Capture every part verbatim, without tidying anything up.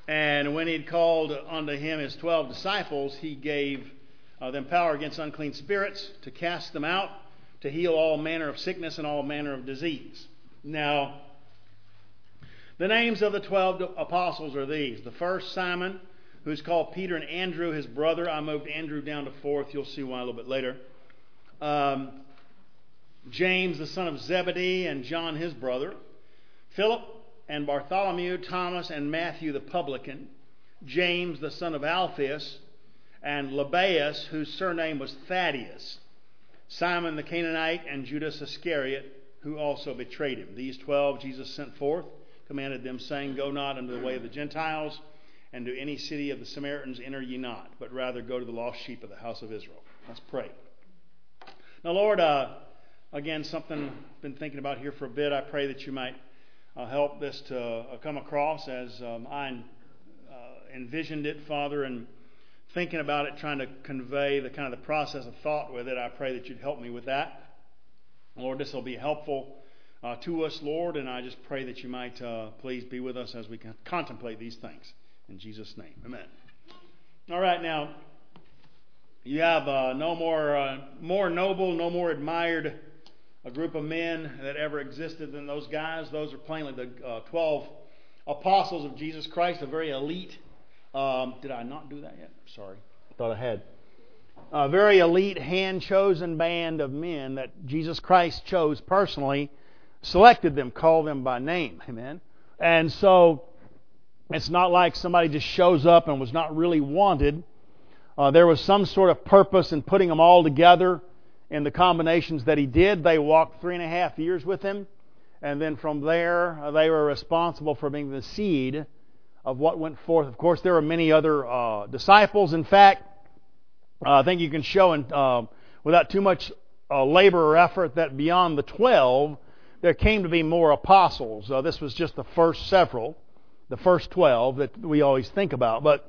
And when he had called unto him his twelve disciples, he gave uh, them power against unclean spirits to cast them out, to heal all manner of sickness and all manner of disease. Now, the names of the twelve apostles are these. The first, Simon, who's called Peter, and Andrew, his brother. I moved Andrew down to fourth. You'll see why a little bit later. Um, James, the son of Zebedee, and John, his brother. Philip and Bartholomew, Thomas and Matthew the publican. James, the son of Alphaeus, and Lebbaeus, whose surname was Thaddeus. Simon the Canaanite, and Judas Iscariot, who also betrayed him. These twelve Jesus sent forth, commanded them, saying, Go not unto the way of the Gentiles, and to any city of the Samaritans enter ye not, but rather go to the lost sheep of the house of Israel. Let's pray. Now, Lord, uh, again, something I've been thinking about here for a bit. I pray that you might uh, help this to uh, come across as um, I uh, envisioned it, Father, and thinking about it, trying to convey the kind of the process of thought with it. I pray that you'd help me with that. Lord, this will be helpful uh, to us, Lord, and I just pray that you might uh, please be with us as we can contemplate these things. In Jesus' name, amen. All right, now, you have uh, no more uh, more noble, no more admired a group of men that ever existed than those guys. Those are plainly the uh, twelve apostles of Jesus Christ, a very elite. Um, did I not do that yet? Sorry. I thought I had. A very elite, hand-chosen band of men that Jesus Christ chose personally, selected them, called them by name. Amen. And so it's not like somebody just shows up and was not really wanted. Uh, there was some sort of purpose in putting them all together in the combinations that he did. They walked three and a half years with him. And then from there, uh, they were responsible for being the seed of what went forth. Of course, there were many other uh, disciples. In fact, uh, I think you can show in, uh, without too much uh, labor or effort that beyond the twelve, there came to be more apostles. Uh, this was just the first several, the first twelve that we always think about. But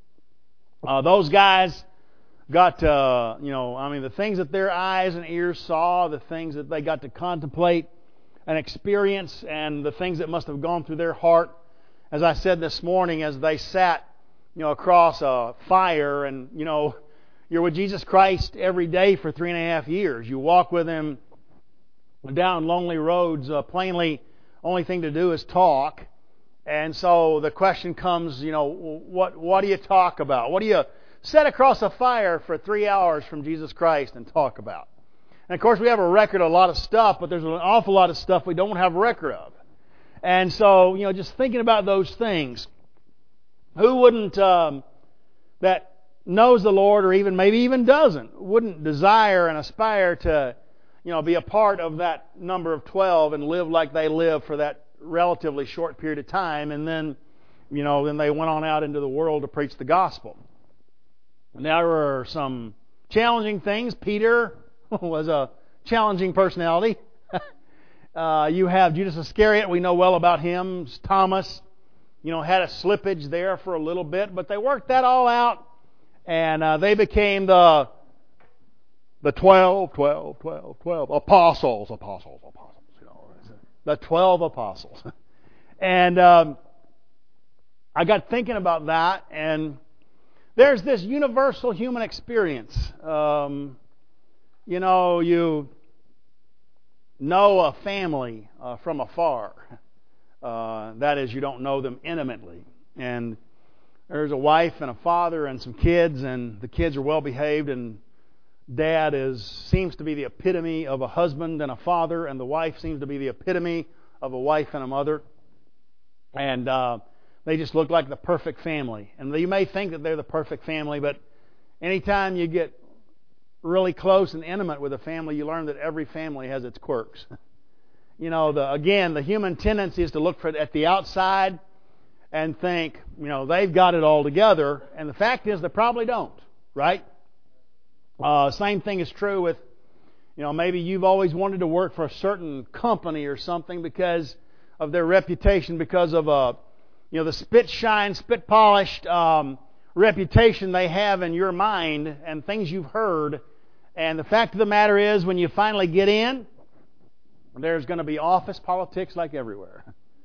uh, those guys got, uh, you know, I mean, the things that their eyes and ears saw, the things that they got to contemplate and experience, and the things that must have gone through their heart, as I said this morning, as they sat, you know, across a fire, and, you know, you're with Jesus Christ every day for three and a half years. You walk with Him down lonely roads. Uh, plainly, only thing to do is talk. And so the question comes, you know, what what do you talk about? What do you sit across a fire for three hours from Jesus Christ and talk about? And of course, we have a record of a lot of stuff, but there's an awful lot of stuff we don't have a record of. And so, you know, just thinking about those things, who wouldn't, um, that knows the Lord, or even maybe even doesn't, wouldn't desire and aspire to, you know, be a part of that number of twelve and live like they lived for that relatively short period of time, and then, you know, then they went on out into the world to preach the gospel. And there were some challenging things. Peter was a challenging personality. uh, you have Judas Iscariot. We know well about him. Thomas, you know, had a slippage there for a little bit, but they worked that all out, and uh, they became the the twelve, twelve, twelve, twelve apostles, apostles, apostles. You know, the twelve apostles. And um, I got thinking about that, and there's this universal human experience. Um, you know, you know a family uh, from afar. Uh, that is, you don't know them intimately. And there's a wife and a father and some kids, and the kids are well behaved, and Dad is seems to be the epitome of a husband and a father, and the wife seems to be the epitome of a wife and a mother. And uh, they just look like the perfect family. And you may think that they're the perfect family, but anytime you get really close and intimate with a family, you learn that every family has its quirks. You know, the, again, the human tendency is to look for it at the outside and think, you know, they've got it all together. And the fact is, they probably don't, right? Uh, same thing is true with, you know, maybe you've always wanted to work for a certain company or something because of their reputation, because of a, you know, the spit shine, spit polished um, reputation they have in your mind and things you've heard. And the fact of the matter is, when you finally get in, there's going to be office politics like everywhere.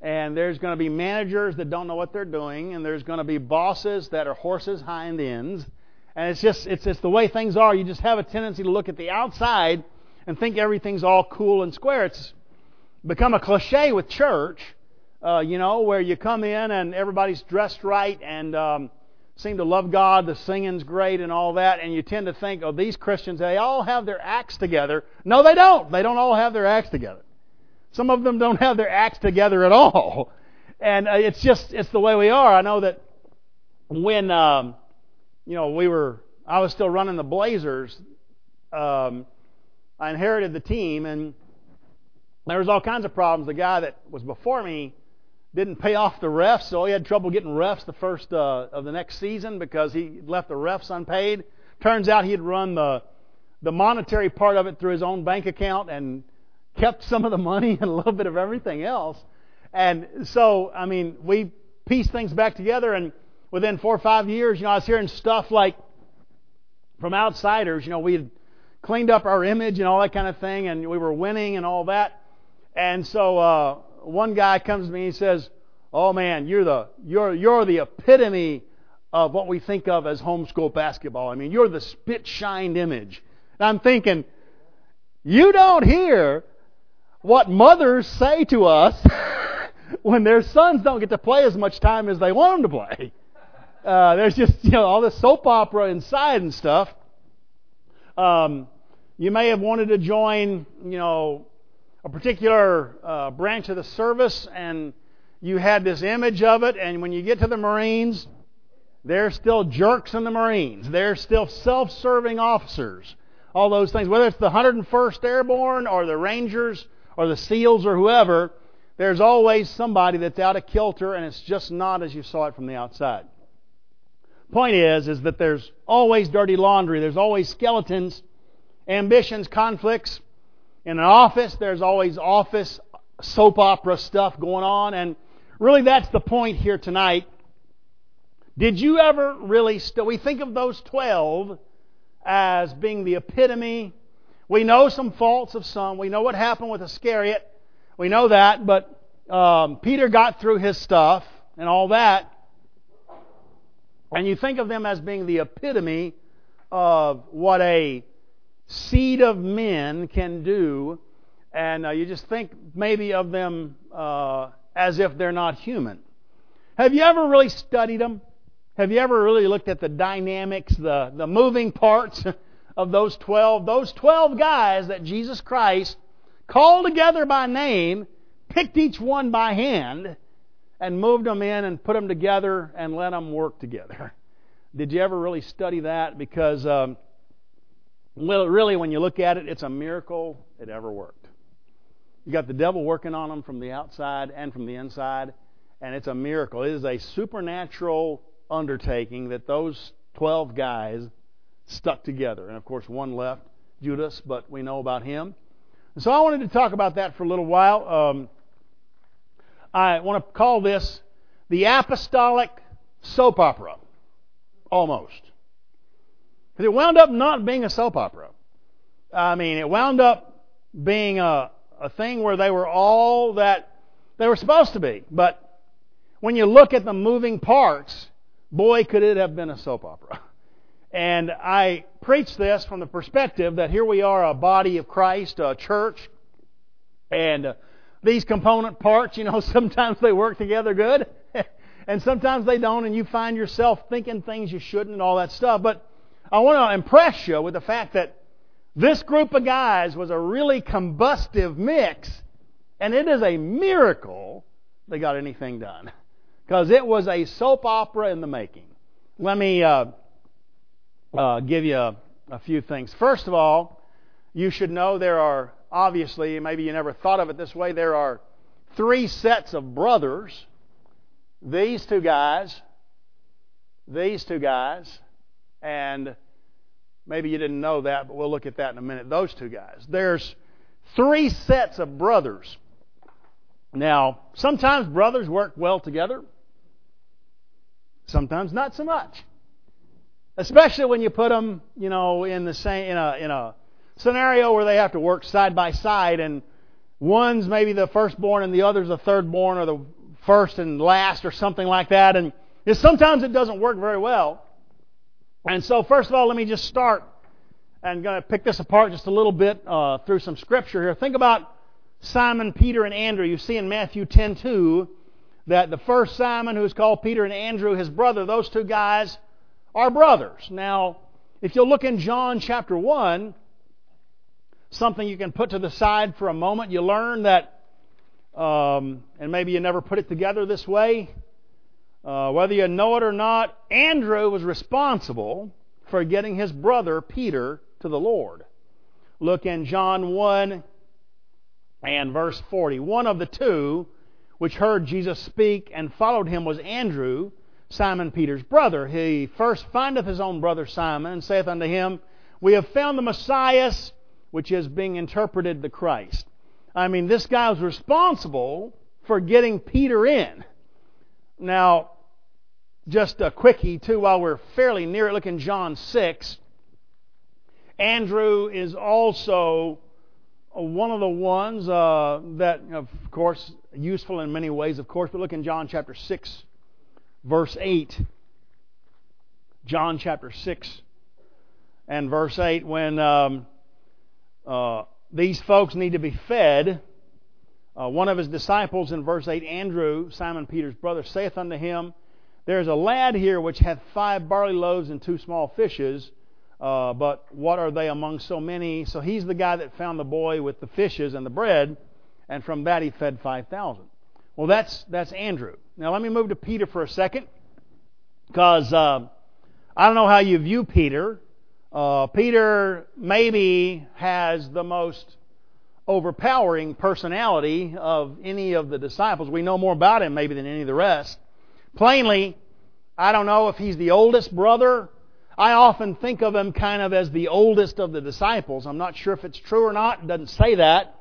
And there's going to be managers that don't know what they're doing, and there's going to be bosses that are horses' hind ends. And it's just, it's, it's the way things are. You just have a tendency to look at the outside and think everything's all cool and square. It's become a cliche with church, uh, you know, where you come in and everybody's dressed right and um, seem to love God, the singing's great and all that, and you tend to think, oh, these Christians, they all have their acts together. No, they don't. They don't all have their acts together. Some of them don't have their acts together at all. And uh, it's just, it's the way we are. I know that when, um, you know, we were, I was still running the Blazers, um, I inherited the team, and there was all kinds of problems. The guy that was before me didn't pay off the refs, so he had trouble getting refs the first uh, of the next season because he left the refs unpaid. Turns out he had run the the monetary part of it through his own bank account and kept some of the money and a little bit of everything else. And so, I mean, we pieced things back together, and within four or five years, you know, I was hearing stuff like from outsiders, you know, we had cleaned up our image and all that kind of thing, and we were winning and all that. And so uh, one guy comes to me and he says, "Oh man, you're the you're you're the epitome of what we think of as homeschool basketball. I mean, you're the spit-shined image." And I'm thinking, you don't hear what mothers say to us when their sons don't get to play as much time as they want them to play. Uh, there's just, you know, all this soap opera inside and stuff. Um, you may have wanted to join, you know, a particular uh, branch of the service, and you had this image of it, and when you get to the Marines, they're still jerks in the Marines. They're still self-serving officers. All those things, whether it's the one hundred first Airborne or the Rangers or the SEALs or whoever, there's always somebody that's out of kilter, and it's just not as you saw it from the outside. Point is, is that there's always dirty laundry. There's always skeletons, ambitions, conflicts. In an office, there's always office soap opera stuff going on. And really that's the point here tonight. Did you ever really... St- we think of those twelve as being the epitome. We know some faults of some. We know what happened with Iscariot. We know that. But um, Peter got through his stuff and all that. And you think of them as being the epitome of what a seed of men can do, and uh, you just think maybe of them uh, as if they're not human. Have you ever really studied them? Have you ever really looked at the dynamics, the, the moving parts of those twelve? Those twelve guys that Jesus Christ called together by name, picked each one by hand, and moved them in and put them together and let them work together. Did you ever really study that? Because, um, well, really, when you look at it, it's a miracle it ever worked. You got the devil working on them from the outside and from the inside, and it's a miracle. It is a supernatural undertaking that those twelve guys stuck together. And, of course, one left, Judas, but we know about him. And so I wanted to talk about that for a little while. Um, I want to call this the apostolic soap opera, almost. Because it wound up not being a soap opera. I mean, it wound up being a, a thing where they were all that they were supposed to be. But when you look at the moving parts, boy, could it have been a soap opera. And I preach this from the perspective that here we are, a body of Christ, a church, and uh, these component parts, you know, sometimes they work together good, and sometimes they don't, and you find yourself thinking things you shouldn't and all that stuff. But I want to impress you with the fact that this group of guys was a really combustive mix, and it is a miracle they got anything done, because it was a soap opera in the making. Let me uh, uh, give you a, a few things. First of all, you should know there are, obviously, maybe you never thought of it this way, there are three sets of brothers. These two guys, these two guys, and maybe you didn't know that, but we'll look at that in a minute. Those two guys. There's three sets of brothers. Now, sometimes brothers work well together. Sometimes not so much. Especially when you put them, you know, in the same in a in a scenario where they have to work side by side, and one's maybe the firstborn and the other's the thirdborn, or the first and last, or something like that. And it's, sometimes it doesn't work very well. And so, first of all, let me just start. I'm going to pick this apart just a little bit uh, through some scripture here. Think about Simon, Peter, and Andrew. You see in Matthew ten two that the first Simon, who's called Peter, and Andrew, his brother, those two guys are brothers. Now, if you'll look in John chapter one, something you can put to the side for a moment, you learn that, um, and maybe you never put it together this way, uh, whether you know it or not, Andrew was responsible for getting his brother Peter to the Lord. Look in John one and verse forty. One of the two which heard Jesus speak and followed him was Andrew, Simon Peter's brother. He first findeth his own brother Simon, and saith unto him, We have found the Messiah, which is being interpreted the Christ. I mean, this guy was responsible for getting Peter in. Now, just a quickie, too, while we're fairly near it, look in John six. Andrew is also one of the ones uh, that, of course, useful in many ways, of course, but look in John chapter six, verse eight. John chapter six and verse eight, when um, uh, these folks need to be fed, uh, one of his disciples in verse eight, Andrew, Simon Peter's brother, saith unto him, There is a lad here which hath five barley loaves and two small fishes, uh, but what are they among so many? So he's the guy that found the boy with the fishes and the bread, and from that he fed five thousand. Well, that's that's Andrew. Now let me move to Peter for a second, because uh, I don't know how you view Peter. Uh, Peter maybe has the most overpowering personality of any of the disciples. We know more about him maybe than any of the rest. Plainly, I don't know if he's the oldest brother. I often think of him kind of as the oldest of the disciples. I'm not sure if it's true or not. It doesn't say that.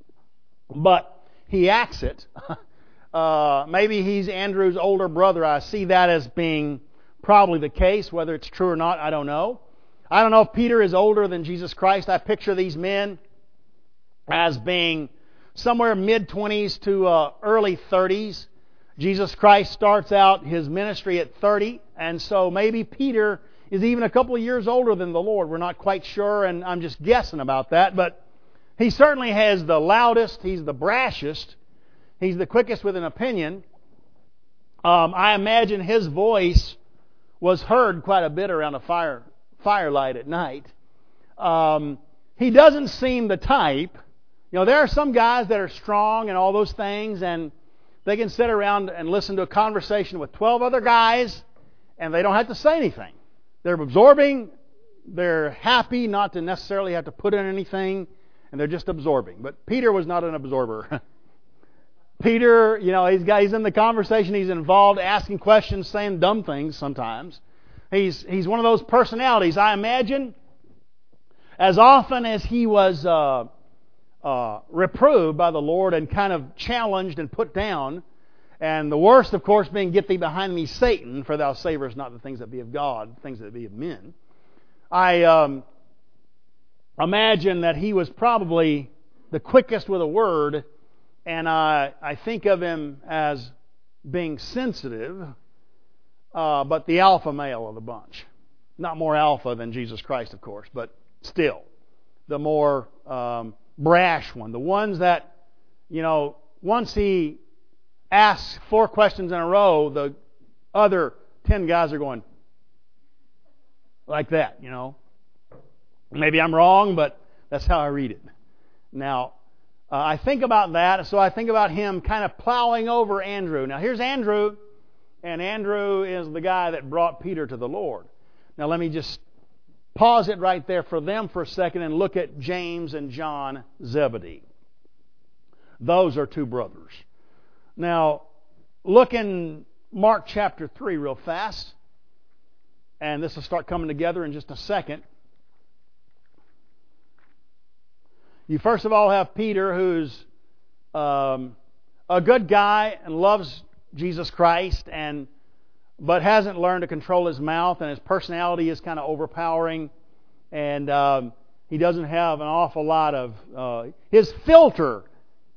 But he acts it. uh, maybe he's Andrew's older brother. I see that as being probably the case. Whether it's true or not, I don't know. I don't know if Peter is older than Jesus Christ. I picture these men as being somewhere mid-twenties to uh, early thirties. Jesus Christ starts out His ministry at thirty, and so maybe Peter is even a couple of years older than the Lord. We're not quite sure, and I'm just guessing about that, but he certainly has the loudest, he's the brashest, he's the quickest with an opinion. Um, I imagine his voice was heard quite a bit around a fire firelight at night. Um, he doesn't seem the type. You know, there are some guys that are strong and all those things, and they can sit around and listen to a conversation with twelve other guys, and they don't have to say anything. They're absorbing. They're happy not to necessarily have to put in anything, and they're just absorbing. But Peter was not an absorber. Peter, you know, he's, got, he's in the conversation. He's involved, asking questions, saying dumb things sometimes. He's, he's one of those personalities, I imagine, as often as he was uh, uh, reproved by the Lord and kind of challenged and put down. And the worst, of course, being, Get thee behind me, Satan, for thou savorest not the things that be of God, things that be of men. I um, imagine that he was probably the quickest with a word, and I, I think of him as being sensitive, uh, but the alpha male of the bunch. Not more alpha than Jesus Christ, of course, but still the more um, brash one. The ones that, you know, once he asks four questions in a row, the other ten guys are going like that, you know. Maybe I'm wrong, but that's how I read it. Now, uh, I think about that, so I think about him kind of plowing over Andrew. Now, here's Andrew, and Andrew is the guy that brought Peter to the Lord. Now, let me just pause it right there for them for a second and look at James and John Zebedee. Those are two brothers. Now, look in Mark chapter three real fast, and this will start coming together in just a second. You first of all have Peter, who's um, a good guy and loves Jesus Christ, and but hasn't learned to control his mouth, and his personality is kind of overpowering, and um, he doesn't have an awful lot of... Uh, his filter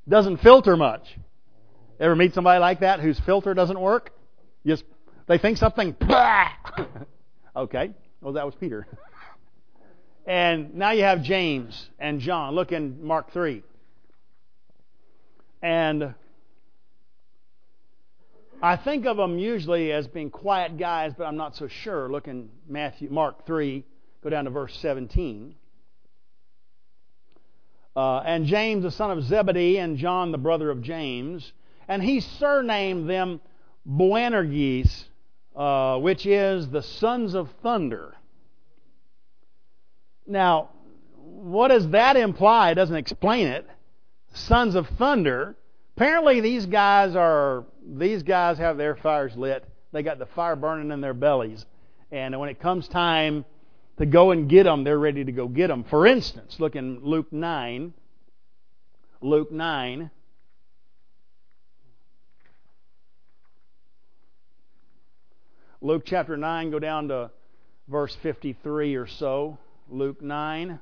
Doesn't filter much. Ever meet somebody like that whose filter doesn't work? Just they think something. Okay, well that was Peter. And now you have James and John. Look in Mark three. And I think of them usually as being quiet guys, but I'm not so sure. Look in Matthew, Mark three, go down to verse seventeen. Uh, and James, the son of Zebedee, and John, the brother of James, and he surnamed them Boanerges, uh, which is the sons of thunder. Now, what does that imply? It doesn't explain it. Sons of thunder. Apparently, these guys are these guys have their fires lit. They got the fire burning in their bellies, and when it comes time to go and get them, they're ready to go get them. For instance, look in Luke nine. Luke nine. Luke chapter nine, go down to verse fifty-three or so. Luke nine.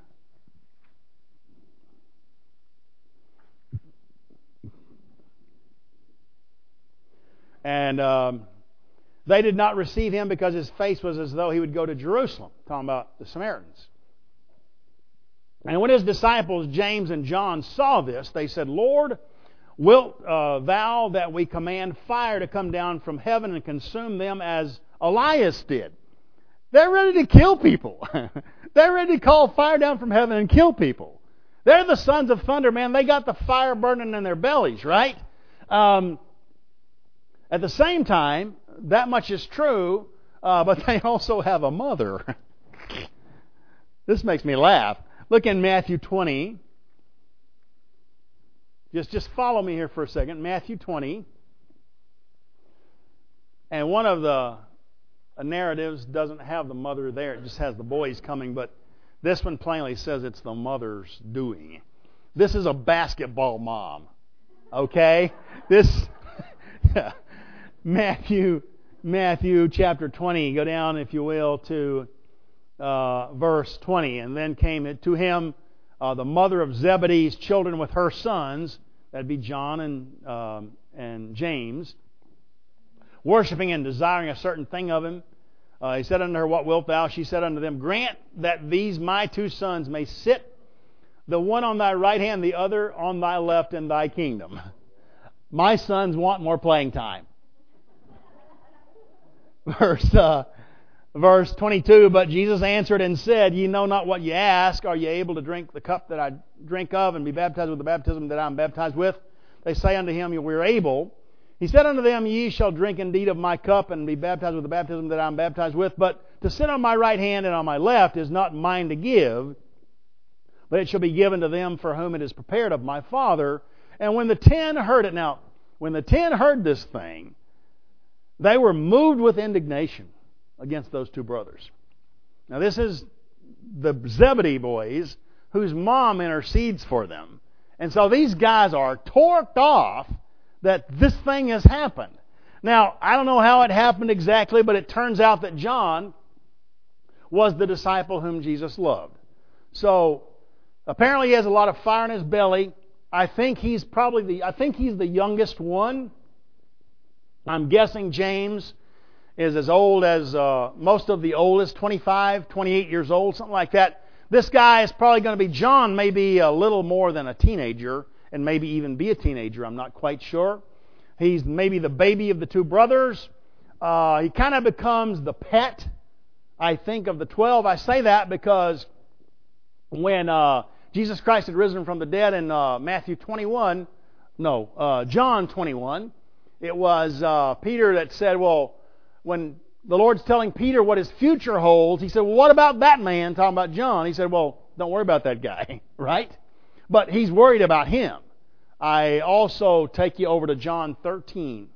And um, they did not receive him because his face was as though he would go to Jerusalem. Talking about the Samaritans. And when his disciples, James and John, saw this, they said, Lord, wilt uh, thou that we command fire to come down from heaven and consume them as Elias did? They're ready to kill people. They're ready to call fire down from heaven and kill people. They're the sons of thunder, man. They got the fire burning in their bellies, right? Um, at the same time, that much is true, uh, but they also have a mother. This makes me laugh. Look in Matthew twenty. Just, just follow me here for a second. Matthew twenty. And one of the narratives doesn't have the mother there. It just has the boys coming. But this one plainly says it's the mother's doing. This is a basketball mom. Okay? This... yeah. Matthew, Matthew chapter twenty. Go down, if you will, to uh, verse twenty. And then came it to him uh, the mother of Zebedee's children with her sons. That'd be John and um, and James. Worshipping and desiring a certain thing of him. Uh, he said unto her, What wilt thou? She said unto them, Grant that these my two sons may sit, the one on thy right hand, the other on thy left in thy kingdom. My sons want more playing time. Verse uh, verse twenty-two, But Jesus answered and said, Ye know not what ye ask. Are ye able to drink the cup that I drink of, and be baptized with the baptism that I am baptized with? They say unto him, We are able. He said unto them, Ye shall drink indeed of my cup, and be baptized with the baptism that I am baptized with. But to sit on my right hand and on my left is not mine to give, but it shall be given to them for whom it is prepared of my Father. And when the ten heard it, now, when the ten heard this thing, they were moved with indignation against those two brothers. Now this is the Zebedee boys whose mom intercedes for them. And so these guys are torqued off that this thing has happened. Now, I don't know how it happened exactly, but it turns out that John was the disciple whom Jesus loved. So apparently he has a lot of fire in his belly. I think he's probably the I think he's the youngest one. I'm guessing James is as old as uh, most of the oldest, twenty-five, twenty-eight years old, something like that. This guy is probably going to be, John may be a little more than a teenager, and maybe even be a teenager, I'm not quite sure. He's maybe the baby of the two brothers. Uh, he kind of becomes the pet, I think, of the twelve. I say that because when uh, Jesus Christ had risen from the dead in uh, Matthew twenty-one, no, uh, John twenty-one, it was uh, Peter that said, well, when the Lord's telling Peter what his future holds, he said, well, what about that man? Talking about John. He said, well, don't worry about that guy, right? But he's worried about him. I also take you over to John thirteen.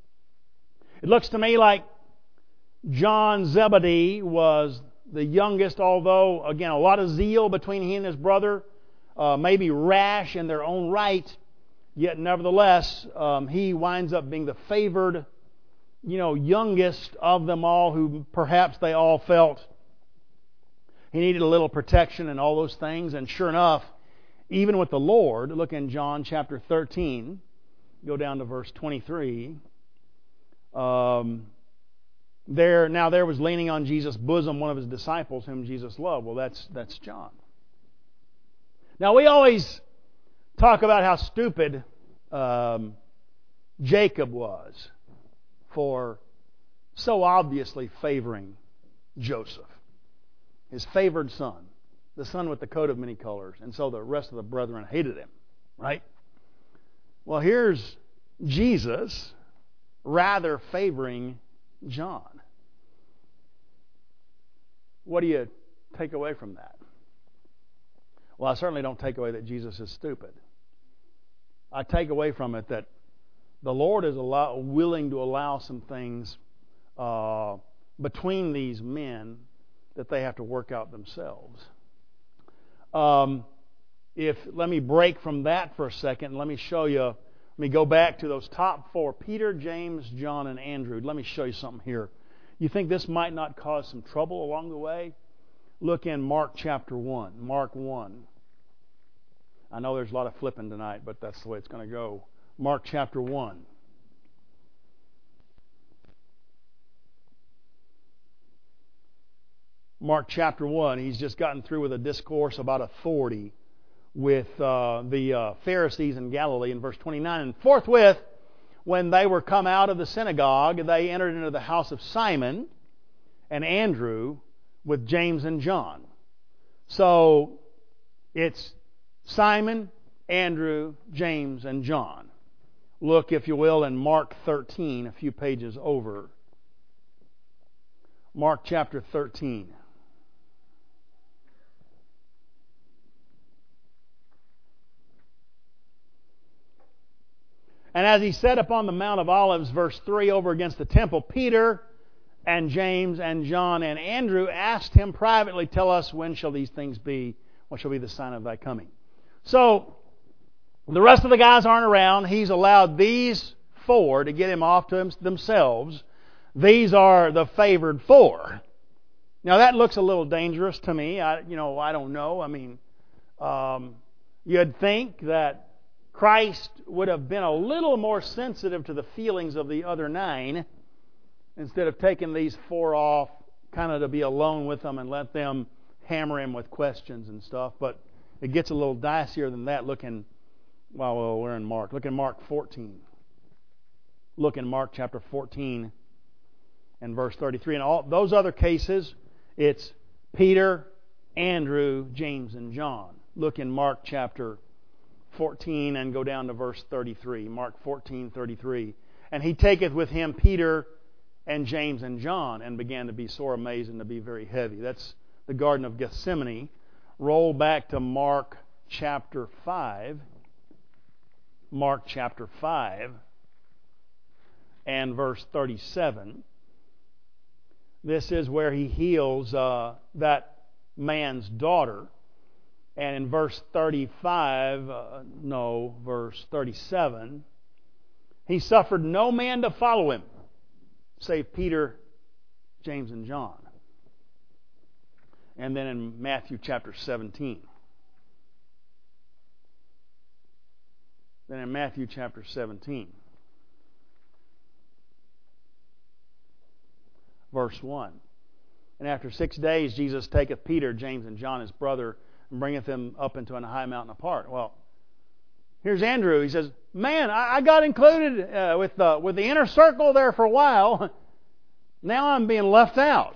It looks to me like John Zebedee was the youngest, although, again, a lot of zeal between he and his brother, uh, maybe rash in their own right, yet nevertheless, um, he winds up being the favored, you know, youngest of them all, who perhaps they all felt he needed a little protection and all those things. And sure enough, even with the Lord. Look in John chapter thirteen. Go down to verse twenty-three. Um, there now there was leaning on Jesus' bosom one of his disciples whom Jesus loved. Well, that's that's John. Now we always talk about how stupid um, Jacob was for so obviously favoring Joseph, his favored son, the son with the coat of many colors, and so the rest of the brethren hated him, right? Well, here's Jesus rather favoring John. What do you take away from that? Well, I certainly don't take away that Jesus is stupid. I take away from it that the Lord is allow, willing to allow some things uh, between these men that they have to work out themselves. Um, if let me break from that for a second and let me show you. Let me go back to those top four: Peter, James, John, and Andrew. Let me show you something here. You think this might not cause some trouble along the way? Look in Mark chapter one. Mark one. I know there's a lot of flipping tonight, but that's the way it's going to go. Mark chapter one. Mark chapter one. He's just gotten through with a discourse about authority with uh, the uh, Pharisees in Galilee in verse twenty-nine. And forthwith, when they were come out of the synagogue, they entered into the house of Simon and Andrew with James and John. So it's Simon, Andrew, James, and John. Look, if you will, in Mark thirteen, a few pages over. Mark chapter thirteen. And as he sat upon the Mount of Olives, verse three, over against the temple, Peter and James and John and Andrew asked him privately, "Tell us, when shall these things be? What shall be the sign of thy coming?" So, the rest of the guys aren't around. He's allowed these four to get him off to themselves. These are the favored four. Now, that looks a little dangerous to me. I, you know, I don't know. I mean, um, you'd think that Christ would have been a little more sensitive to the feelings of the other nine instead of taking these four off kind of to be alone with them and let them hammer him with questions and stuff. But it gets a little dicier than that. Look in, well, well we're in Mark. Look in Mark fourteen. Look in Mark chapter fourteen and verse thirty-three. In all those other cases, it's Peter, Andrew, James, and John. Look in Mark chapter fourteen and go down to verse thirty-three. Mark fourteen, thirty-three. And he taketh with him Peter and James and John, and began to be sore amazed and to be very heavy. That's the Garden of Gethsemane. Roll back to Mark chapter five. Mark chapter five and verse thirty-seven. This is where he heals uh, that man's daughter. And in verse thirty-five, uh, no, verse thirty-seven, he suffered no man to follow him, save Peter, James, and John. And then in Matthew chapter seventeen. Then in Matthew chapter seventeen, verse one. And after six days Jesus taketh Peter, James, and John his brother, and bringeth them up into a high mountain apart. Well, here's Andrew. He says, "Man, I, I got included uh, with the with the inner circle there for a while. Now I'm being left out."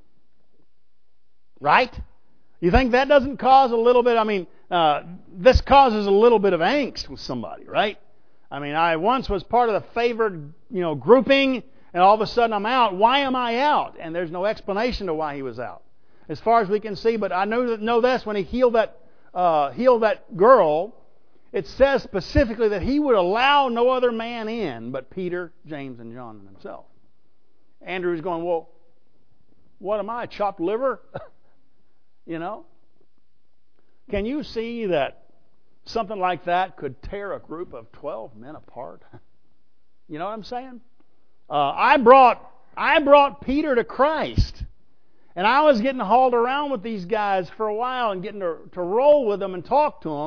Right? You think that doesn't cause a little bit? I mean, uh, this causes a little bit of angst with somebody, right? I mean, I once was part of the favored, you know, grouping, and all of a sudden I'm out. Why am I out? And there's no explanation to why he was out, as far as we can see. But I know that know this: when he healed that uh, healed that girl, it says specifically that he would allow no other man in but Peter, James, and John and himself. Andrew's going, "Well, what am I, chopped liver?" You know? Can you see that something like that could tear a group of twelve men apart? You know what I'm saying? Uh, I brought I brought Peter to Christ. And I was getting hauled around with these guys for a while and getting to, to roll with them and talk to them.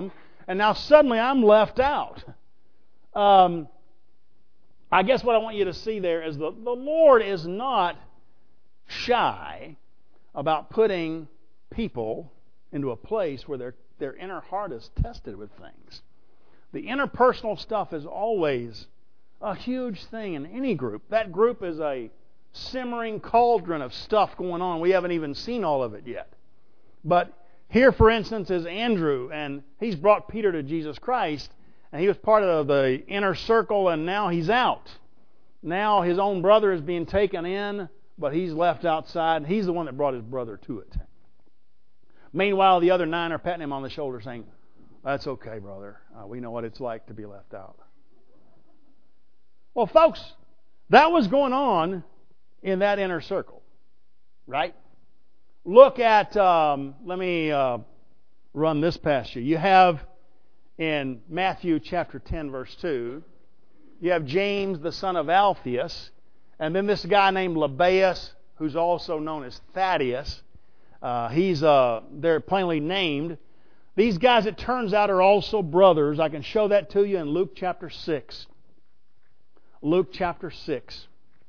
and now suddenly I'm left out. Um, I guess what I want you to see there is the, the Lord is not shy about putting people into a place where their, their inner heart is tested with things. The interpersonal stuff is always a huge thing in any group. That group is a simmering cauldron of stuff going on. We haven't even seen all of it yet. But here, for instance, is Andrew, and he's brought Peter to Jesus Christ, and he was part of the inner circle, and now he's out. Now his own brother is being taken in, but he's left outside. He's the one that brought his brother to it. Meanwhile, the other nine are patting him on the shoulder saying, "That's okay, brother. Uh, we know what it's like to be left out." Well, folks, that was going on in that inner circle, right? Look at, um, let me uh, run this past you. You have in Matthew chapter ten, verse two, you have James, the son of Alphaeus, and then this guy named Lebbaeus, who's also known as Thaddeus. Uh, he's uh, they're plainly named. These guys, it turns out, are also brothers. I can show that to you in Luke chapter six. Luke chapter six.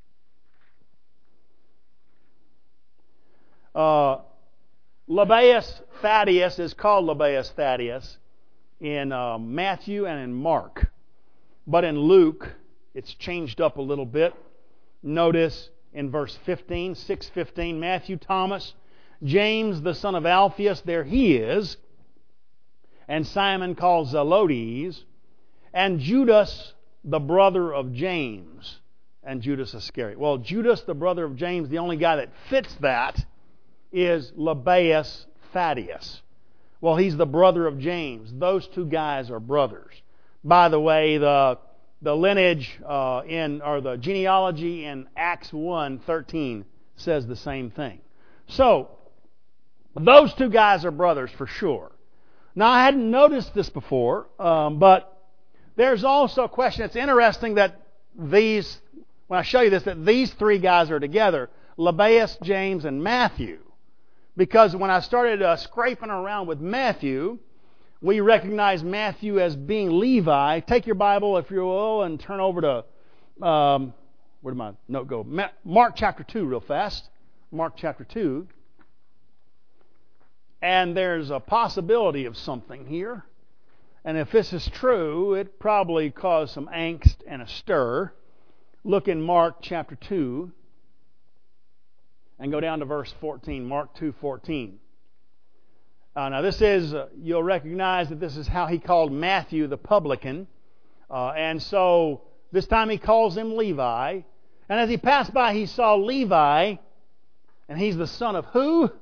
Uh, Lebbaeus Thaddeus is called Lebbaeus Thaddeus in uh, Matthew and in Mark. But in Luke, it's changed up a little bit. Notice in verse fifteen, six fifteen, Matthew, Thomas, James, the son of Alphaeus, there he is, and Simon called Zelotes, and Judas, the brother of James, and Judas Iscariot. Well, Judas, the brother of James, the only guy that fits that is Lebbaeus Thaddeus. Well, he's the brother of James. Those two guys are brothers. By the way, the the lineage uh, in or the genealogy in Acts one thirteen says the same thing. So those two guys are brothers for sure. Now, I hadn't noticed this before, um, but there's also a question. It's interesting that these, when I show you this, that these three guys are together, Lebbaeus, James, and Matthew. Because when I started uh, scraping around with Matthew, we recognize Matthew as being Levi. Take your Bible, if you will, and turn over to, um, where did my note go? Mark chapter two real fast. Mark chapter two. And there's a possibility of something here. And if this is true, it probably caused some angst and a stir. Look in Mark chapter two. And go down to verse fourteen, Mark two fourteen. Uh, now this is, uh, you'll recognize that this is how he called Matthew the publican. Uh, and so this time he calls him Levi. And as he passed by, he saw Levi, and he's the son of who?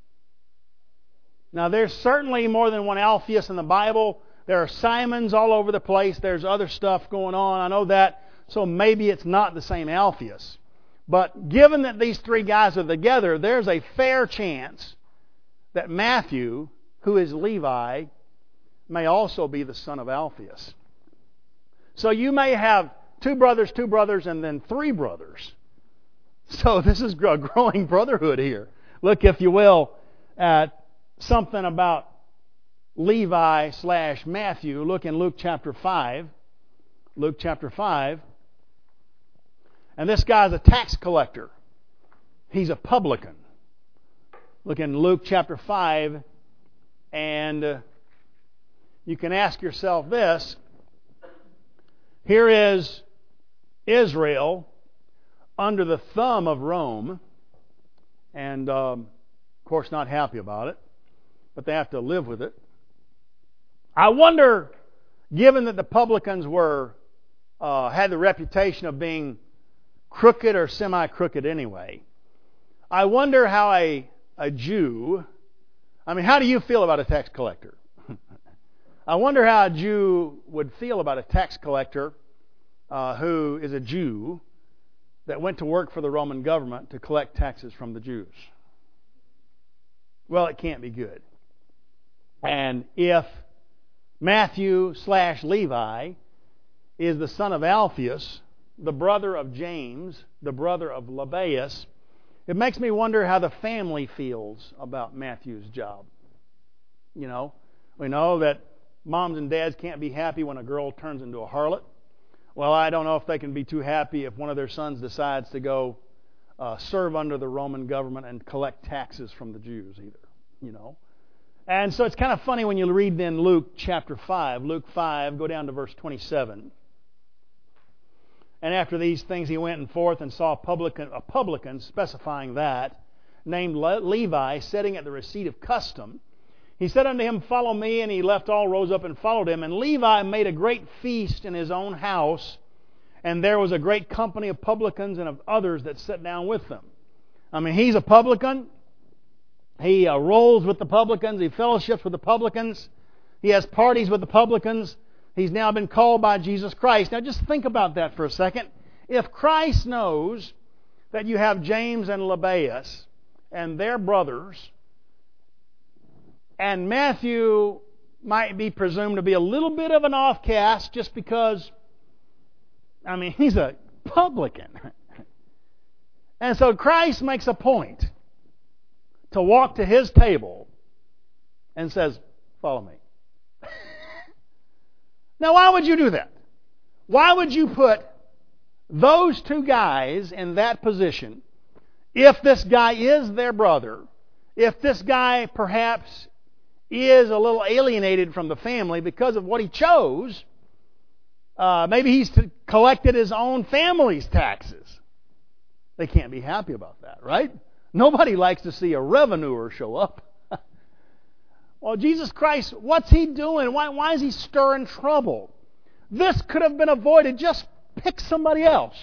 Now there's certainly more than one Alphaeus in the Bible. There are Simons all over the place. There's other stuff going on. I know that. So maybe it's not the same Alphaeus. But given that these three guys are together, there's a fair chance that Matthew, who is Levi, may also be the son of Alphaeus. So you may have two brothers, two brothers, and then three brothers. So this is a growing brotherhood here. Look, if you will, at something about Levi slash Matthew. Look in Luke chapter five. Luke chapter five. And this guy's a tax collector. He's a publican. Look in Luke chapter five, and uh, you can ask yourself this. Here is Israel under the thumb of Rome, and um, of course not happy about it, but they have to live with it. I wonder, given that the publicans were uh, had the reputation of being crooked or semi-crooked anyway, I wonder how a, a Jew, I mean, how do you feel about a tax collector? I wonder how a Jew would feel about a tax collector uh, who is a Jew that went to work for the Roman government to collect taxes from the Jews. Well, it can't be good. And if Matthew slash Levi is the son of Alphaeus, the brother of James, the brother of Lebbaeus, it makes me wonder how the family feels about Matthew's job. You know, we know that moms and dads can't be happy when a girl turns into a harlot. Well, I don't know if they can be too happy if one of their sons decides to go uh, serve under the Roman government and collect taxes from the Jews either, you know. And so it's kind of funny when you read then Luke chapter five. Luke five, go down to verse twenty-seven. And after these things he went forth and saw a publican, a publican, specifying that, named Levi, sitting at the receipt of custom. He said unto him, Follow me, and he left all, rose up and followed him. And Levi made a great feast in his own house, and there was a great company of publicans and of others that sat down with them. I mean, he's a publican. He uh, rolls with the publicans. He fellowships with the publicans. He has parties with the publicans. He's now been called by Jesus Christ. Now just think about that for a second. If Christ knows that you have James and Lebbaeus and their brothers, and Matthew might be presumed to be a little bit of an offcast just because, I mean, he's a publican. And so Christ makes a point to walk to his table and says, Follow me. Now, why would you do that? Why would you put those two guys in that position if this guy is their brother, if this guy perhaps is a little alienated from the family because of what he chose? Uh, maybe he's collected his own family's taxes. They can't be happy about that, right? Nobody likes to see a revenuer show up. Well, Jesus Christ, what's he doing? Why, why is he stirring trouble? This could have been avoided. Just pick somebody else.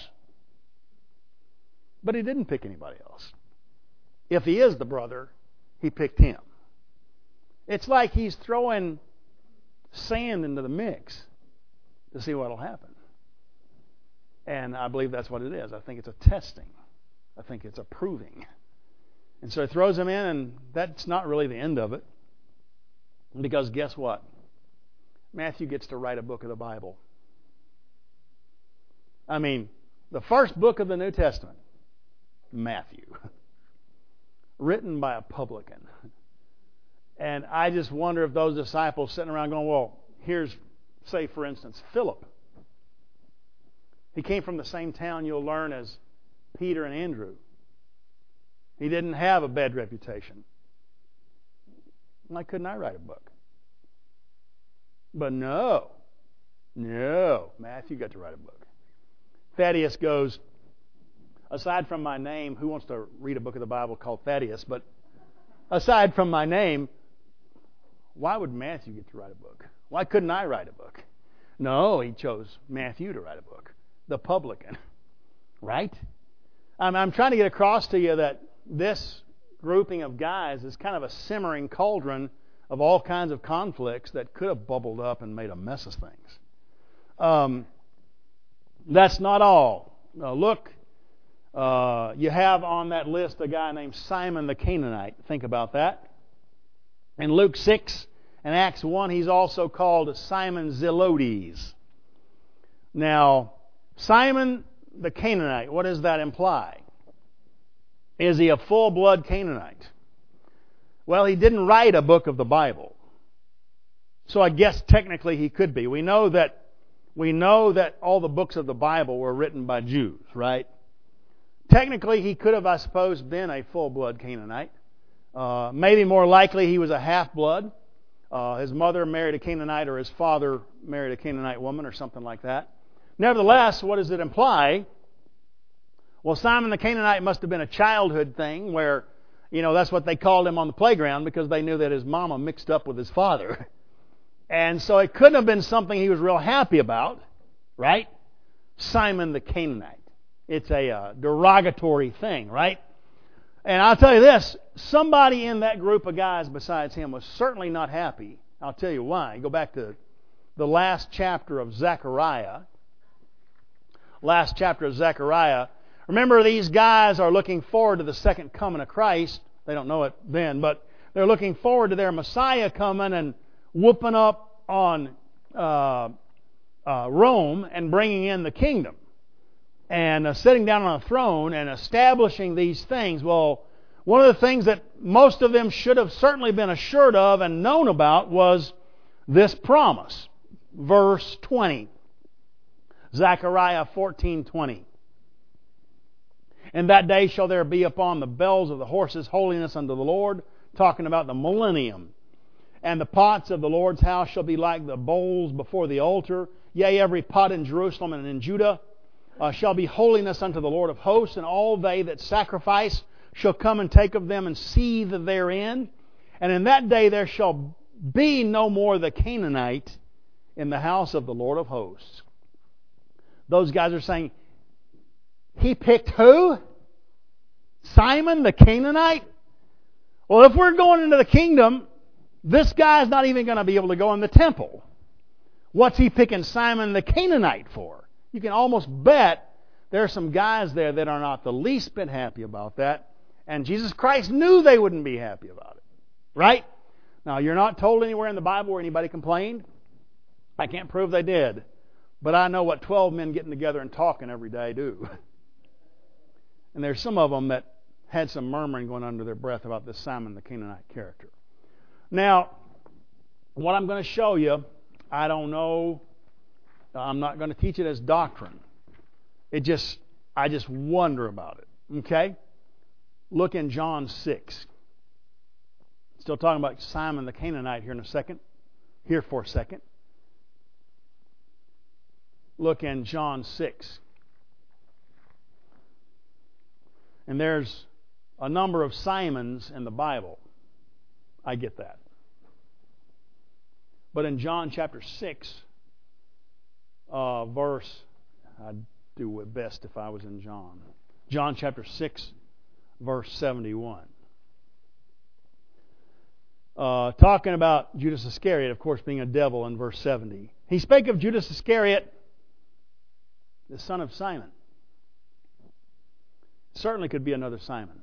But he didn't pick anybody else. If he is the brother, he picked him. It's like he's throwing sand into the mix to see what will happen. And I believe that's what it is. I think it's a testing. I think it's a proving. And so he throws him in, and that's not really the end of it. Because guess what? Matthew gets to write a book of the Bible. I mean, the first book of the New Testament, Matthew, written by a publican. And I just wonder if those disciples sitting around going, well, here's, say, for instance, Philip. He came from the same town, you'll learn, as Peter and Andrew. He didn't have a bad reputation. Why couldn't I write a book? But no. No. Matthew got to write a book. Thaddeus goes, aside from my name, who wants to read a book of the Bible called Thaddeus? But aside from my name, why would Matthew get to write a book? Why couldn't I write a book? No, he chose Matthew to write a book. The publican. Right? I'm, I'm trying to get across to you that this grouping of guys is kind of a simmering cauldron of all kinds of conflicts that could have bubbled up and made a mess of things. Um, that's not all. Uh, look, uh, you have on that list a guy named Simon the Canaanite. Think about that. In Luke six and Acts one, he's also called Simon Zelotes. Now, Simon the Canaanite, what does that imply? Is he a full-blood Canaanite? Well, he didn't write a book of the Bible. So I guess technically he could be. We know that we know that all the books of the Bible were written by Jews, right? Technically he could have, I suppose, been a full-blood Canaanite. Uh, maybe more likely he was a half-blood. Uh, his mother married a Canaanite, or his father married a Canaanite woman, or something like that. Nevertheless, what does it imply? Well, Simon the Canaanite must have been a childhood thing where, you know, that's what they called him on the playground because they knew that his mama mixed up with his father. And so it couldn't have been something he was real happy about, right? Simon the Canaanite. It's a uh, derogatory thing, right? And I'll tell you this, somebody in that group of guys besides him was certainly not happy. I'll tell you why. Go back to the last chapter of Zechariah. Last chapter of Zechariah. Remember, these guys are looking forward to the second coming of Christ. They don't know it then, but they're looking forward to their Messiah coming and whooping up on uh, uh, Rome and bringing in the kingdom. And uh, sitting down on a throne and establishing these things. Well, one of the things that most of them should have certainly been assured of and known about was this promise. Verse twenty. Zechariah fourteen twenty. In that day shall there be upon the bells of the horses holiness unto the Lord, talking about the millennium. And the pots of the Lord's house shall be like the bowls before the altar. Yea, every pot in Jerusalem and in Judah uh, shall be holiness unto the Lord of hosts, and all they that sacrifice shall come and take of them and seethe therein. And in that day there shall be no more the Canaanite in the house of the Lord of hosts. Those guys are saying, he picked who? Simon the Canaanite? Well, if we're going into the kingdom, this guy's not even going to be able to go in the temple. What's he picking Simon the Canaanite for? You can almost bet there are some guys there that are not the least bit happy about that. And Jesus Christ knew they wouldn't be happy about it. Right? Now, you're not told anywhere in the Bible where anybody complained. I can't prove they did. But I know what twelve men getting together and talking every day do. And there's some of them that had some murmuring going under their breath about this Simon the Canaanite character. Now, what I'm going to show you, I don't know, I'm not going to teach it as doctrine. It just, I just wonder about it. Okay? Look in John six. Still talking about Simon the Canaanite here in a second. Here for a second. Look in John six. And there's a number of Simons in the Bible. I get that. But in John chapter six, uh, verse, I'd do it best if I was in John. John chapter six, verse seventy-one. Uh, talking about Judas Iscariot, of course, being a devil in verse seventy. He spake of Judas Iscariot, the son of Simon. Certainly could be another Simon.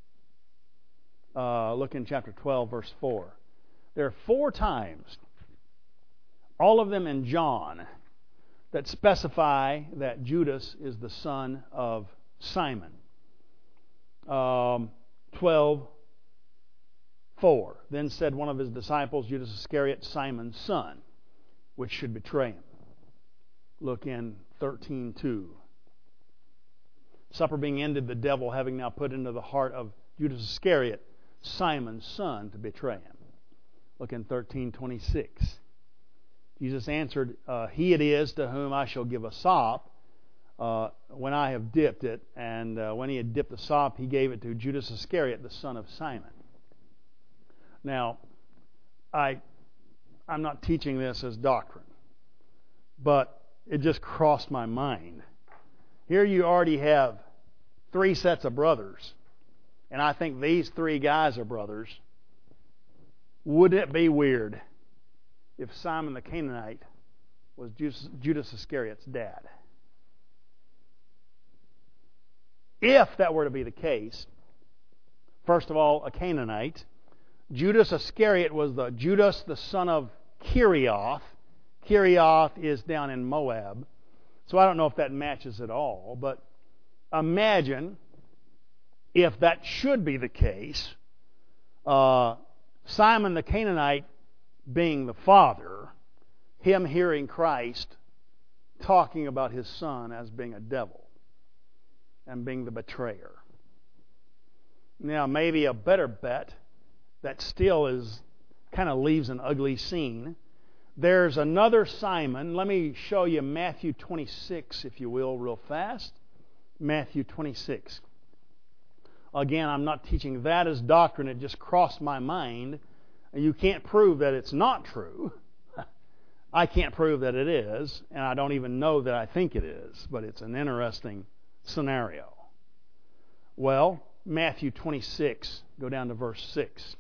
Uh, look in chapter twelve, verse four. There are four times, all of them in John, that specify that Judas is the son of Simon. Um, twelve, four. Then said one of his disciples, Judas Iscariot, Simon's son, which should betray him. Look in thirteen two. Supper being ended, the devil having now put into the heart of Judas Iscariot, Simon's son, to betray him. Look in thirteen twenty-six. Jesus answered, uh, He it is to whom I shall give a sop uh, when I have dipped it. And uh, when he had dipped the sop, he gave it to Judas Iscariot, the son of Simon. Now, I, I'm not teaching this as doctrine, but it just crossed my mind. Here you already have three sets of brothers, and I think these three guys are brothers. Wouldn't it be weird if Simon the Canaanite was Judas Iscariot's dad? If that were to be the case, first of all, a Canaanite. Judas Iscariot was the Judas, the son of Kerioth. Kerioth is down in Moab. So I don't know if that matches at all, but imagine if that should be the case, uh, Simon the Canaanite being the father, him hearing Christ talking about his son as being a devil and being the betrayer. Now, maybe a better bet that still is kind of leaves an ugly scene. There's another Simon. Let me show you Matthew twenty-six, if you will, real fast. Matthew twenty-six. Again, I'm not teaching that as doctrine. It just crossed my mind. And you can't prove that it's not true. I can't prove that it is, and I don't even know that I think it is, but it's an interesting scenario. Well, Matthew twenty-six, go down to verse six.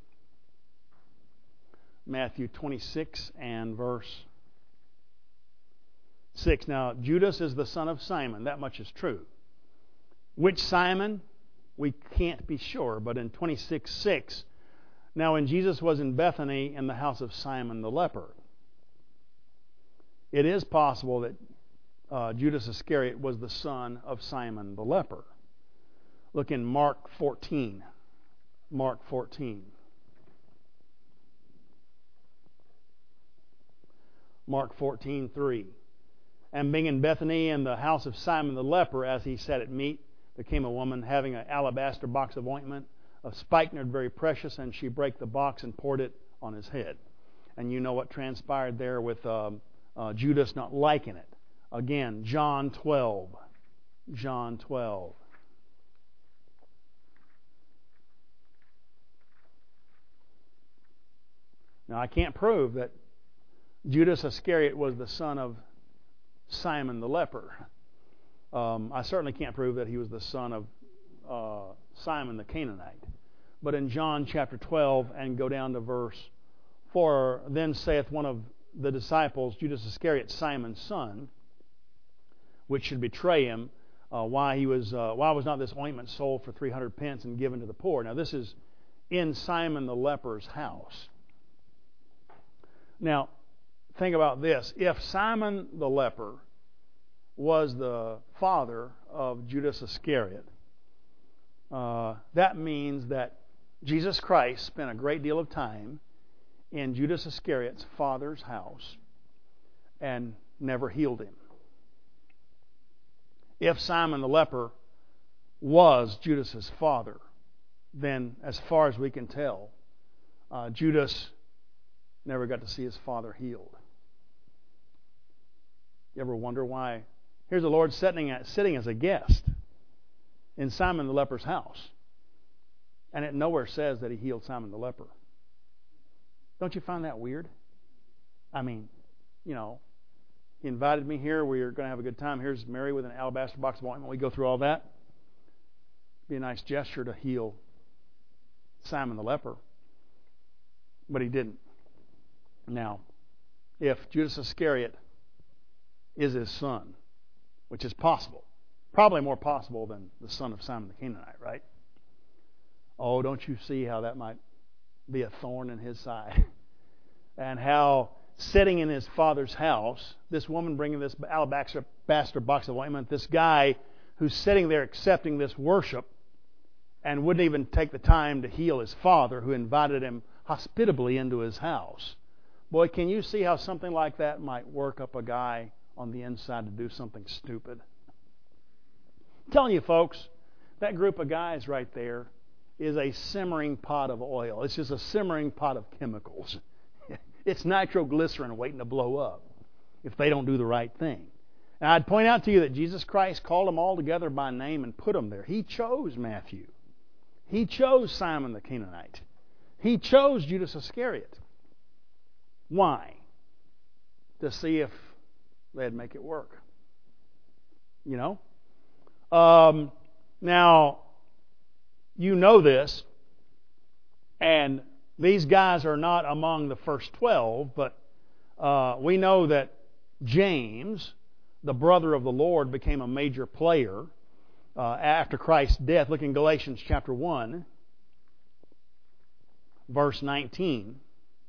Matthew twenty-six and verse six. Now, Judas is the son of Simon. That much is true. Which Simon? We can't be sure, but in twenty-six six, now when Jesus was in Bethany in the house of Simon the leper, it is possible that uh, Judas Iscariot was the son of Simon the leper. Look in Mark fourteen. Mark fourteen. Mark fourteen three. And being in Bethany in the house of Simon the leper, as he sat at meat, there came a woman having an alabaster box of ointment of spikenard very precious, and she brake the box and poured it on his head. And you know what transpired there with um, uh, Judas not liking it. Again, John twelve. John twelve. Now, I can't prove that Judas Iscariot was the son of Simon the leper. Um, I certainly can't prove that he was the son of uh, Simon the Canaanite. But in John chapter twelve, and go down to verse four, then saith one of the disciples, Judas Iscariot, Simon's son, which should betray him, uh, why he was uh, why was not this ointment sold for three hundred pence and given to the poor? Now this is in Simon the leper's house. Now, think about this. If Simon the leper was the father of Judas Iscariot, uh, that means that Jesus Christ spent a great deal of time in Judas Iscariot's father's house and never healed him. If Simon the leper was Judas's father, then as far as we can tell, uh, Judas never got to see his father healed. You ever wonder why? Here's the Lord sitting, at, sitting as a guest in Simon the leper's house, and it nowhere says that he healed Simon the leper. Don't you find that weird? I mean, you know, he invited me here. We're going to have a good time. Here's Mary with an alabaster box of ointment. We go through all that. Be a nice gesture to heal Simon the leper. But he didn't. Now, if Judas Iscariot is his son, which is possible, probably more possible than the son of Simon the Canaanite, right? Oh, don't you see how that might be a thorn in his side? And how sitting in his father's house, this woman bringing this alabaster box of ointment, this guy who's sitting there accepting this worship and wouldn't even take the time to heal his father, who invited him hospitably into his house. Boy, can you see how something like that might work up a guy on the inside to do something stupid? I'm telling you, folks, that group of guys right there is a simmering pot of oil. It's just a simmering pot of chemicals. It's nitroglycerin waiting to blow up if they don't do the right thing. And I'd point out to you that Jesus Christ called them all together by name and put them there. He chose Matthew. He chose Simon the Canaanite. He chose Judas Iscariot. Why? To see if they'd make it work. You know? Um, now, you know this, and these guys are not among the first twelve, but uh, we know that James, the brother of the Lord, became a major player uh, after Christ's death. Look in Galatians chapter one, verse nineteen.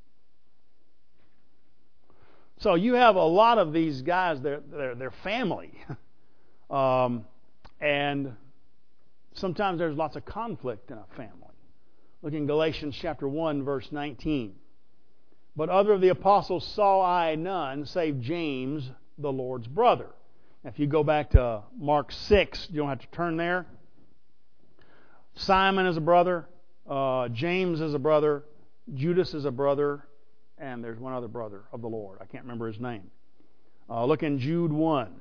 So you have a lot of these guys, they're, they're, they're family. um, and sometimes there's lots of conflict in a family. Look in Galatians chapter one, verse nineteen. But other of the apostles saw I none, save James, the Lord's brother. If you go back to Mark six, you don't have to turn there. Simon is a brother. Uh, James is a brother. Judas is a brother. And there's one other brother of the Lord. I can't remember his name. Uh, look in Jude one.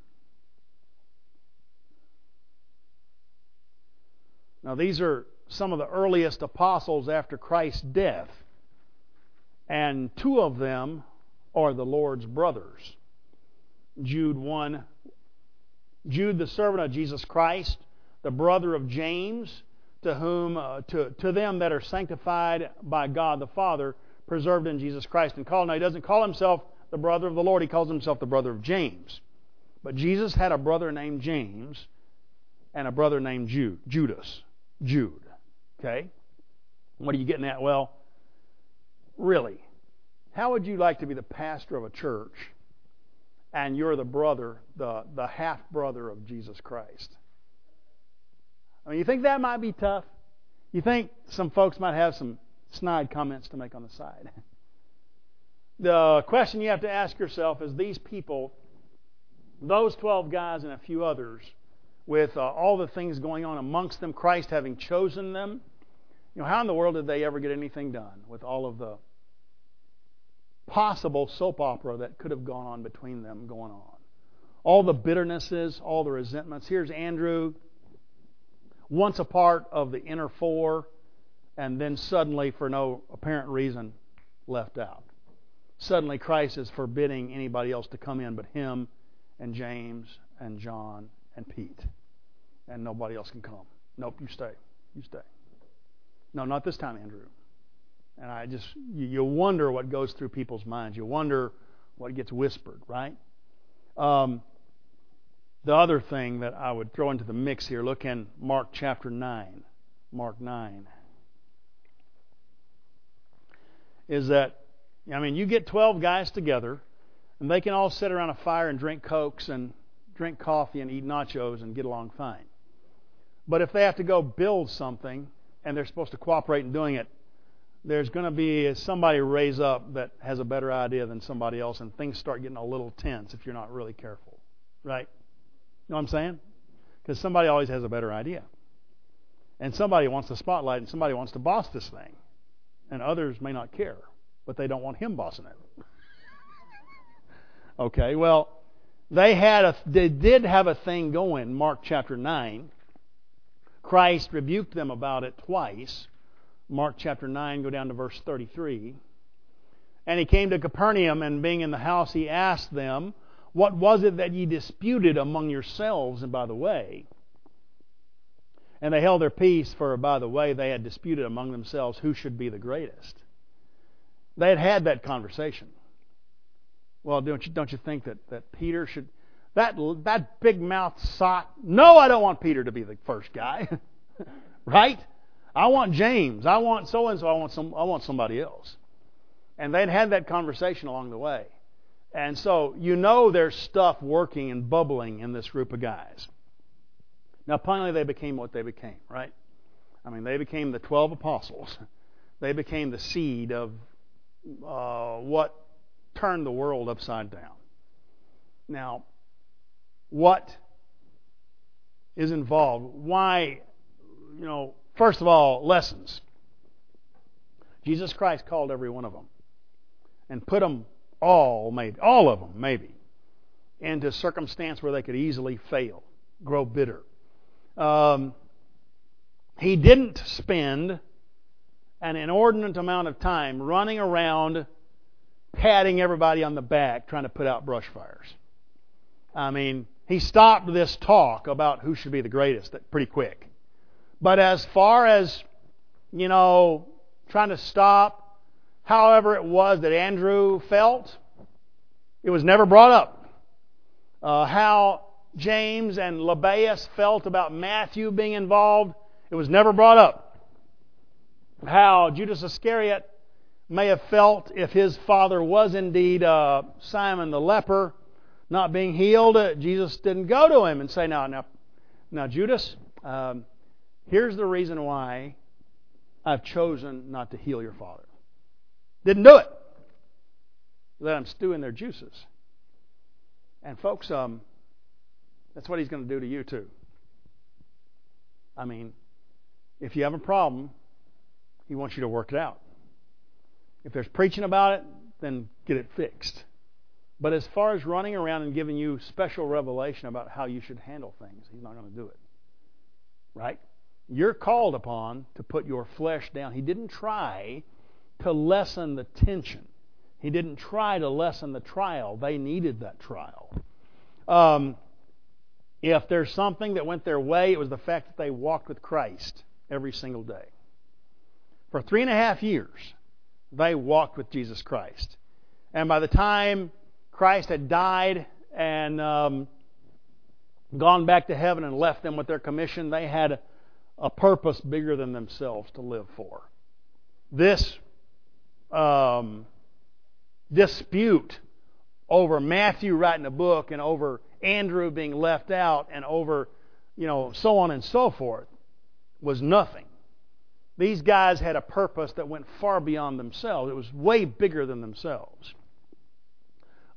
Now, these are some of the earliest apostles after Christ's death. And two of them are the Lord's brothers. Jude one. Jude, the servant of Jesus Christ, the brother of James, to whom, uh, to, to them that are sanctified by God the Father, preserved in Jesus Christ and called. Now, he doesn't call himself the brother of the Lord. He calls himself the brother of James. But Jesus had a brother named James and a brother named Jude, Judas. Jude. Okay? What are you getting at? Well, really, how would you like to be the pastor of a church and you're the brother, the, the half-brother of Jesus Christ? I mean, you think that might be tough? You think some folks might have some snide comments to make on the side? The question you have to ask yourself is, these people, those twelve guys and a few others, with uh, all the things going on amongst them, Christ having chosen them, you know, how in the world did they ever get anything done with all of the possible soap opera that could have gone on between them going on? All the bitternesses, all the resentments. Here's Andrew, once a part of the inner four, and then suddenly, for no apparent reason, left out. Suddenly Christ is forbidding anybody else to come in but him and James and John and Pete. And nobody else can come. Nope, you stay. You stay. No, not this time, Andrew. And I just, you, you wonder what goes through people's minds. You wonder what gets whispered, right? Um, the other thing that I would throw into the mix here, look in Mark chapter nine. Mark nine. Is that, I mean, you get twelve guys together, and they can all sit around a fire and drink Cokes and drink coffee and eat nachos and get along fine. But if they have to go build something, and they're supposed to cooperate in doing it, there's going to be somebody raise up that has a better idea than somebody else, and things start getting a little tense if you're not really careful. Right? You know what I'm saying? Because somebody always has a better idea. And somebody wants the spotlight, and somebody wants to boss this thing. And others may not care, but they don't want him bossing it. Okay, well, they had a, they did have a thing going, Mark chapter nine. Christ rebuked them about it twice. Mark chapter nine, go down to verse thirty-three. And he came to Capernaum, and being in the house, he asked them, "What was it that ye disputed among yourselves, and by the way?" And they held their peace, for by the way they had disputed among themselves who should be the greatest. They had had that conversation. Well, don't you, don't you think that, that Peter should... That, that big-mouthed sot... No, I don't want Peter to be the first guy. Right? I want James. I want so-and-so. I want some. I want somebody else. And they'd had that conversation along the way. And so you know there's stuff working and bubbling in this group of guys. Now, finally, they became what they became, right? I mean, they became the twelve apostles. They became the seed of uh, what turned the world upside down. Now, what is involved? Why, you know, first of all, lessons. Jesus Christ called every one of them and put them all, maybe, all of them, maybe, into a circumstance where they could easily fail, grow bitter. Um, he didn't spend an inordinate amount of time running around patting everybody on the back trying to put out brush fires. I mean, he stopped this talk about who should be the greatest pretty quick. But as far as, you know, trying to stop however it was that Andrew felt, it was never brought up. Uh, how James and Lebbaeus felt about Matthew being involved, it was never brought up. How Judas Iscariot may have felt if his father was indeed uh, Simon the leper, not being healed, uh, Jesus didn't go to him and say, "Now, now, now, Judas, um, here's the reason why I've chosen not to heal your father." Didn't do it. Let them stew in their juices. And folks, um, that's what he's going to do to you too. I mean, if you have a problem, he wants you to work it out. If there's preaching about it, then get it fixed. But as far as running around and giving you special revelation about how you should handle things, he's not going to do it. Right? You're called upon to put your flesh down. He didn't try to lessen the tension. He didn't try to lessen the trial. They needed that trial. Um, if there's something that went their way, it was the fact that they walked with Christ every single day. For three and a half years, they walked with Jesus Christ. And by the time Christ had died and um, gone back to heaven and left them with their commission, they had a, a purpose bigger than themselves to live for. This um, dispute over Matthew writing a book and over Andrew being left out and over, you know, so on and so forth was nothing. These guys had a purpose that went far beyond themselves. It was way bigger than themselves.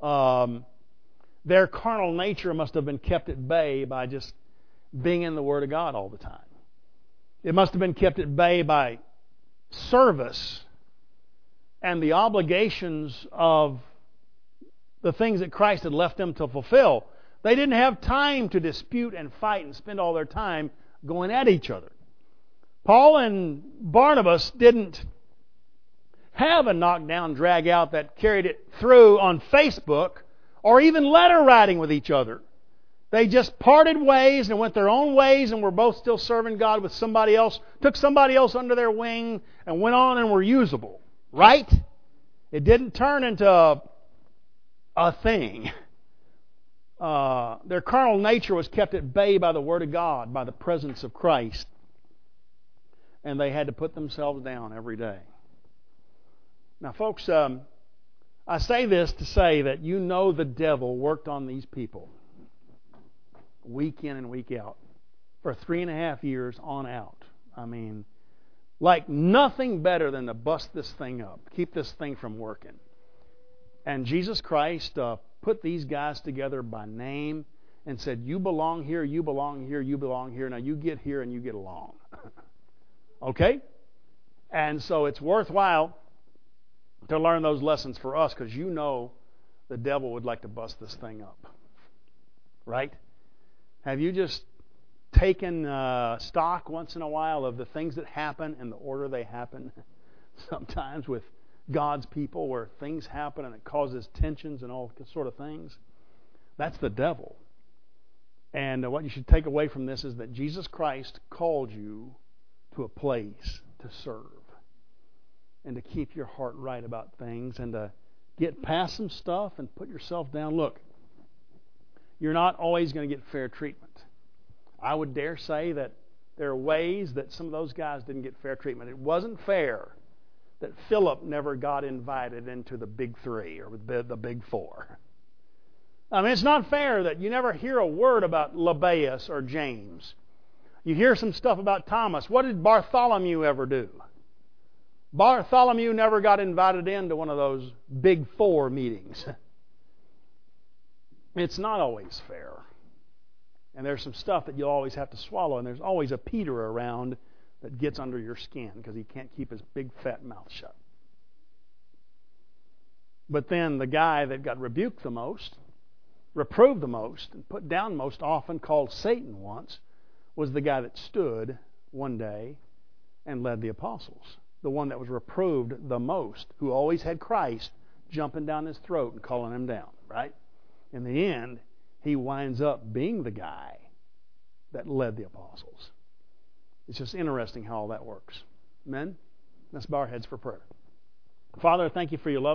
Um, their carnal nature must have been kept at bay by just being in the Word of God all the time. It must have been kept at bay by service and the obligations of the things that Christ had left them to fulfill. They didn't have time to dispute and fight and spend all their time going at each other. Paul and Barnabas didn't have a knockdown, drag out that carried it through on Facebook or even letter writing with each other. They just parted ways and went their own ways and were both still serving God with somebody else, took somebody else under their wing and went on and were usable. Right? It didn't turn into a, a thing. Uh, their carnal nature was kept at bay by the Word of God, by the presence of Christ. And they had to put themselves down every day. Now, folks, um, I say this to say that you know the devil worked on these people week in and week out for three and a half years on out. I mean, like nothing better than to bust this thing up, keep this thing from working. And Jesus Christ uh, put these guys together by name and said, you belong here, you belong here, you belong here. Now you get here and you get along. Okay? And so it's worthwhile to learn those lessons for us because you know the devil would like to bust this thing up. Right? Have you just taken uh, stock once in a while of the things that happen and the order they happen? Sometimes with God's people where things happen and it causes tensions and all sort of things. That's the devil. And uh, what you should take away from this is that Jesus Christ called you to a place to serve and to keep your heart right about things and to get past some stuff and put yourself down. Look, you're not always going to get fair treatment. I would dare say that there are ways that some of those guys didn't get fair treatment. It wasn't fair that Philip never got invited into the big three or the big four. I mean, it's not fair that you never hear a word about Lebbaeus or James. You hear some stuff about Thomas. What did Bartholomew ever do? Bartholomew never got invited into one of those big four meetings. It's not always fair. And there's some stuff that you'll always have to swallow, and there's always a Peter around that gets under your skin because he can't keep his big fat mouth shut. But then the guy that got rebuked the most, reproved the most, and put down most often, called Satan once, was the guy that stood one day and led the apostles. The one that was reproved the most, who always had Christ jumping down his throat and calling him down, right? In the end, he winds up being the guy that led the apostles. It's just interesting how all that works. Amen? Let's bow our heads for prayer. Father, thank you for your love.